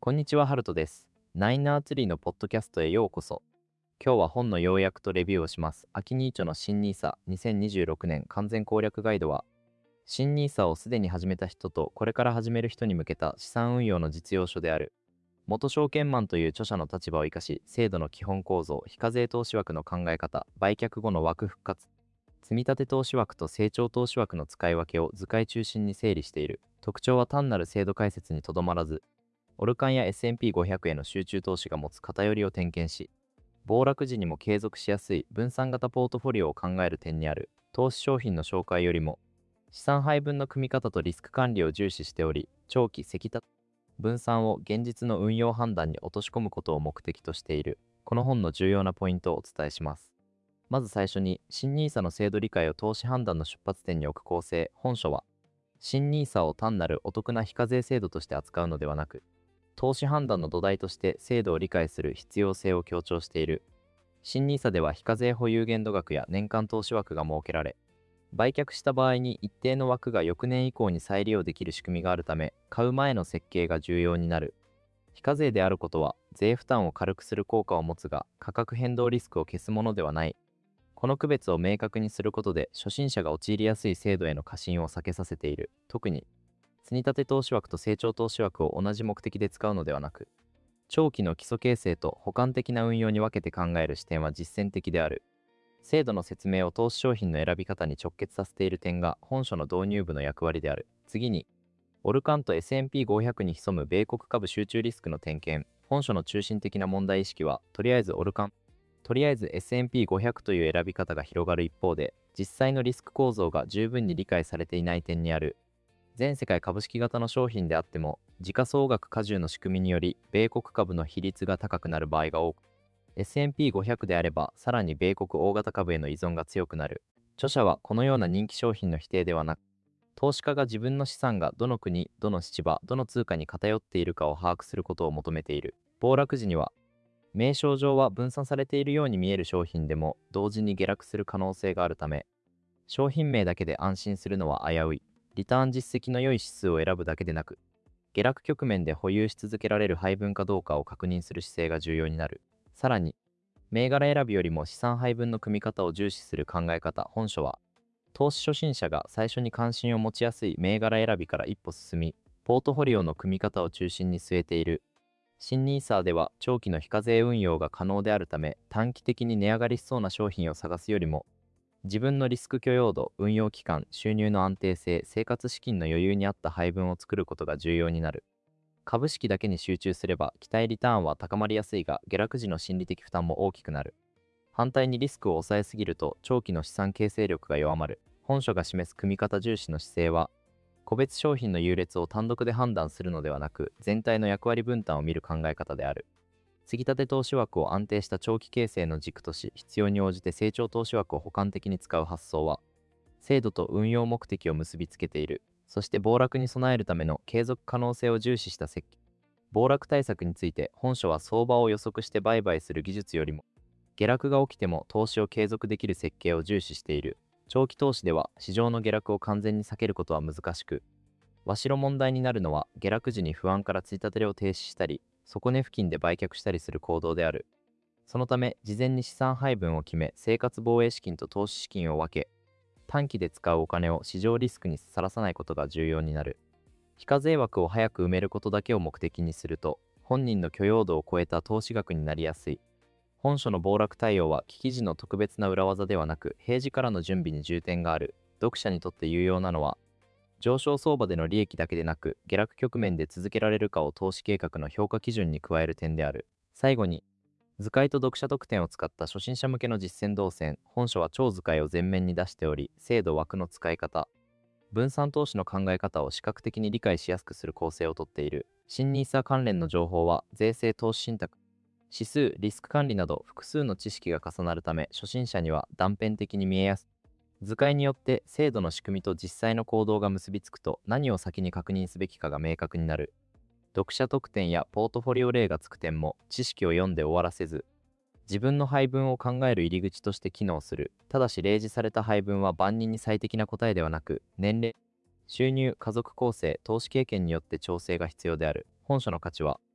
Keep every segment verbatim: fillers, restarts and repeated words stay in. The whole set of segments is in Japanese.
こんにちは、ハルトです。ナインアーツリーのポッドキャストへようこそ。今日は本の要約とレビューをします。アキニーチョの新ニーサにせんにじゅうろくねん完全攻略ガイドは、新ニーサをすでに始めた人とこれから始める人に向けた資産運用の実用書である。元証券マンという著者の立場を生かし、制度の基本構造、非課税投資枠の考え方、売却後の枠復活、積立投資枠と成長投資枠の使い分けを図解中心に整理している。特徴は単なる制度解説にとどまらず、オルカンや エスアンドピーごひゃく への集中投資が持つ偏りを点検し、暴落時にも継続しやすい分散型ポートフォリオを考える点にある。投資商品の紹介よりも、資産配分の組み方とリスク管理を重視しており、長期積立分散を現実の運用判断に落とし込むことを目的としている。この本の重要なポイントをお伝えします。まず最初に、新ニーサの制度理解を投資判断の出発点に置く構成。本書は、新ニーサを単なるお得な非課税制度として扱うのではなく、投資判断の土台として制度を理解する必要性を強調している。新ニーサでは非課税保有限度額や年間投資枠が設けられ、売却した場合に一定の枠が翌年以降に再利用できる仕組みがあるため、買う前の設計が重要になる。非課税であることは税負担を軽くする効果を持つが、価格変動リスクを消すものではない。この区別を明確にすることで、初心者が陥りやすい制度への過信を避けさせている。特に、積立投資枠と成長投資枠を同じ目的で使うのではなく、長期の基礎形成と補完的な運用に分けて考える視点は実践的である。制度の説明を投資商品の選び方に直結させている点が本書の導入部の役割である。次に、オルカンと エスアンドピーごひゃく に潜む米国株集中リスクの点検。本書の中心的な問題意識は、とりあえずオルカン、とりあえず エスアンドピーごひゃく という選び方が広がる一方で、実際のリスク構造が十分に理解されていない点にある。全世界株式型の商品であっても、時価総額加重の仕組みにより、米国株の比率が高くなる場合が多く、エスアンドピーごひゃく であれば、さらに米国大型株への依存が強くなる。著者はこのような人気商品の否定ではなく、投資家が自分の資産がどの国、どの市場、どの通貨に偏っているかを把握することを求めている。暴落時には、名称上は分散されているように見える商品でも、同時に下落する可能性があるため、商品名だけで安心するのは危うい。リターン実績の良い指数を選ぶだけでなく、下落局面で保有し続けられる配分かどうかを確認する姿勢が重要になる。さらに、銘柄選びよりも資産配分の組み方を重視する考え方。本書は、投資初心者が最初に関心を持ちやすい銘柄選びから一歩進み、ポートフォリオの組み方を中心に据えている。新ニーサーでは長期の非課税運用が可能であるため、短期的に値上がりしそうな商品を探すよりも、自分のリスク許容度、運用期間、収入の安定性、生活資金の余裕に合った配分を作ることが重要になる。株式だけに集中すれば、期待リターンは高まりやすいが、下落時の心理的負担も大きくなる。反対にリスクを抑えすぎると、長期の資産形成力が弱まる。本書が示す組み方重視の姿勢は、個別商品の優劣を単独で判断するのではなく、全体の役割分担を見る考え方である。積立投資枠を安定した長期形成の軸とし、必要に応じて成長投資枠を補完的に使う発想は、制度と運用目的を結びつけている。そして暴落に備えるための継続可能性を重視した設計。暴落対策について、本書は相場を予測して売買する技術よりも、下落が起きても投資を継続できる設計を重視している。長期投資では市場の下落を完全に避けることは難しく、わしろ問題になるのは下落時に不安からついたてを停止したり、底値付近で売却したりする行動である。そのため、事前に資産配分を決め、生活防衛資金と投資資金を分け、短期で使うお金を市場リスクにさらさないことが重要になる。非課税枠を早く埋めることだけを目的にすると、本人の許容度を超えた投資額になりやすい。本書の暴落対応は危機時の特別な裏技ではなく、平時からの準備に重点がある。読者にとって有用なのは、上昇相場での利益だけでなく、下落局面で続けられるかを投資計画の評価基準に加える点である。最後に、図解と読者特典を使った初心者向けの実践動線。本書は超図解を前面に出しており、制度枠の使い方、分散投資の考え方を視覚的に理解しやすくする構成をとっている。新ニーサ関連の情報は、税制投資信託、指数、リスク管理など複数の知識が重なるため、初心者には断片的に見えやすい。図解によって制度の仕組みと実際の行動が結びつくと、何を先に確認すべきかが明確になる。読者特典やポートフォリオ例がつく点も知識を読んで終わらせず、自分の配分を考える入り口として機能する。ただし例示された配分は万人に最適な答えではなく、年齢、収入、家族構成、投資経験によって調整が必要である。本書の価値は、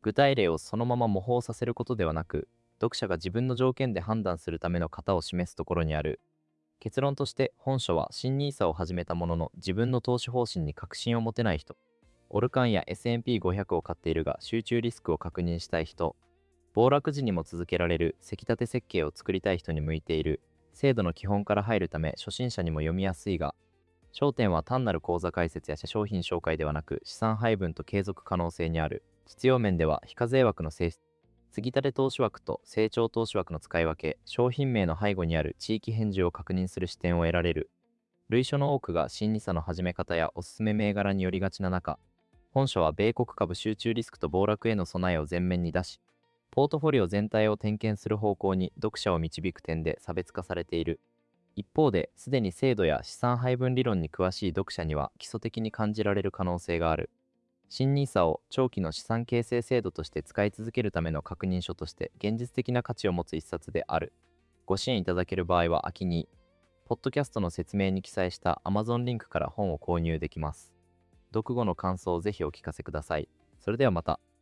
具体例をそのまま模倣させることではなく、読者が自分の条件で判断するための型を示すところにある。結論として、本書は新ニーサを始めたものの自分の投資方針に確信を持てない人、オルカンや エスアンドピーごひゃく を買っているが集中リスクを確認したい人、暴落時にも続けられる積立て設計を作りたい人に向いている。制度の基本から入るため初心者にも読みやすいが、焦点は単なる口座開設や商品紹介ではなく資産配分と継続可能性にある。実用面では非課税枠の性質、継立投資枠と成長投資枠の使い分け、商品名の背後にある地域返事を確認する視点を得られる。類書の多くが新ニサの始め方やおすすめ銘柄によりがちな中、本書は米国株集中リスクと暴落への備えを前面に出し、ポートフォリオ全体を点検する方向に読者を導く点で差別化されている。一方で、すでに制度や資産配分理論に詳しい読者には基礎的に感じられる可能性がある。新ニーサを長期の資産形成制度として使い続けるための確認書として現実的な価値を持つ一冊である。ご支援いただける場合は秋に、ポッドキャストの説明に記載した Amazon リンクから本を購入できます。読後の感想をぜひお聞かせください。それではまた。